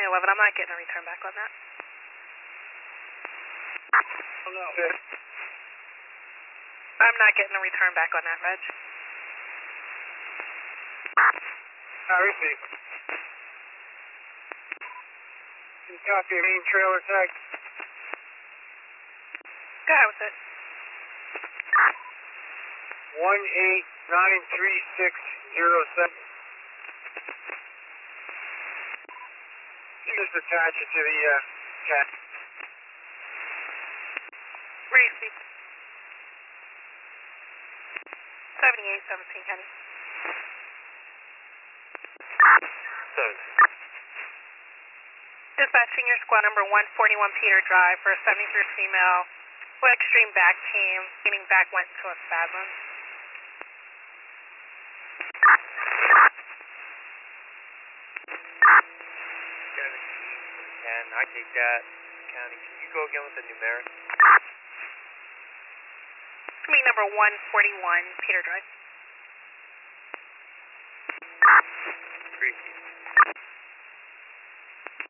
2011, I'm not getting a return back on that. Oh, no. I'm not getting a return back on that, Reg. Receive. Copy, main trailer tag. Go ahead with it. 189367. Just attach it to the cat. Receive. 7817, Kenny. 7. Dispatch senior squad number 141 Peter Drive for a 73 female with extreme back pain, meaning back went to a spasm. Can I take that, County? Can you go again with the numeric? Me number 141 Peter Drive. Great.